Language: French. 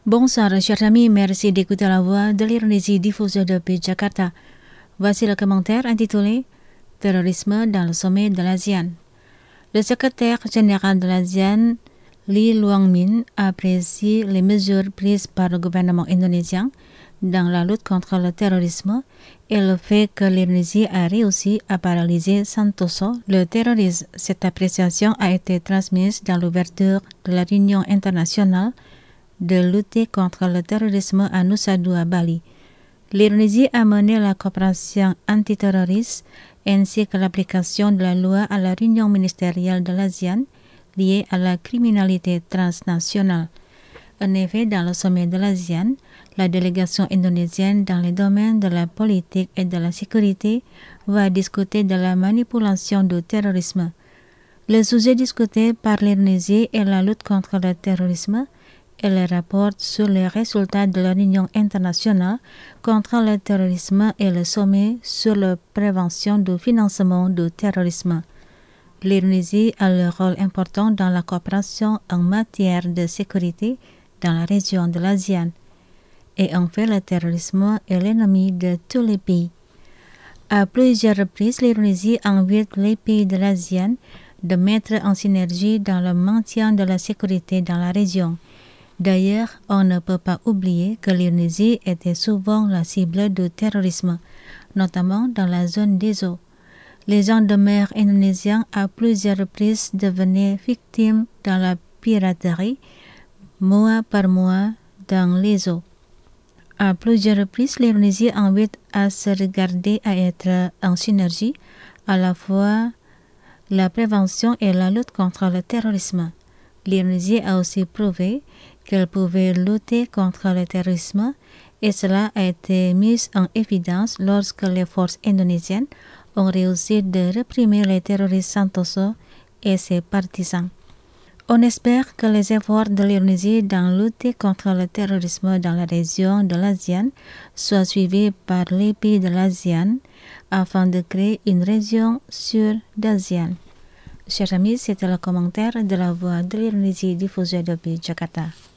Bonsoir, chers amis, merci d'écouter la voix de l'Indonésie diffusée depuis Jakarta. Voici le commentaire intitulé Terrorisme dans le sommet de l'ASEAN. Le secrétaire général de l'ASEAN, Lee Luang Min, apprécie les mesures prises par le gouvernement indonésien dans la lutte contre le terrorisme et le fait que l'Indonésie a réussi à paralyser Santoso, le terroriste. Cette appréciation a été transmise dans l'ouverture de la réunion internationale de lutter contre le terrorisme à Nusa Dua, Bali. L'Indonésie a mené la coopération antiterroriste ainsi que l'application de la loi à la réunion ministérielle de l'ASEAN liée à la criminalité transnationale. En effet, dans le sommet de l'ASEAN, la délégation indonésienne dans les domaines de la politique et de la sécurité va discuter de la manipulation du terrorisme. Le sujet discuté par l'Indonésie est la lutte contre le terrorisme et le rapport sur les résultats de la réunion internationale contre le terrorisme et le sommet sur la prévention du financement du terrorisme. L'Indonésie a un rôle important dans la coopération en matière de sécurité dans la région de l'ASEAN. Et en fait, le terrorisme est l'ennemi de tous les pays. À plusieurs reprises, l'Indonésie invite les pays de l'ASEAN de mettre en synergie dans le maintien de la sécurité dans la région. D'ailleurs, on ne peut pas oublier que l'Indonésie était souvent la cible du terrorisme, notamment dans la zone des eaux. Les gens de mer indonésiens à plusieurs reprises devenaient victimes dans la piraterie, mois par mois dans les eaux. À plusieurs reprises, l'Indonésie invite à se regarder à être en synergie, à la fois la prévention et la lutte contre le terrorisme. L'Indonésie a aussi prouvé qu'elle pouvait lutter contre le terrorisme et cela a été mis en évidence lorsque les forces indonésiennes ont réussi de réprimer les terroristes Santoso et ses partisans. On espère que les efforts de l'Indonésie dans lutter contre le terrorisme dans la région de l'ASEAN soient suivis par les pays de l'ASEAN afin de créer une région sûre d'ASEAN. Chers amis, c'était le commentaire de la voix de l'Indonésie diffusée depuis Jakarta.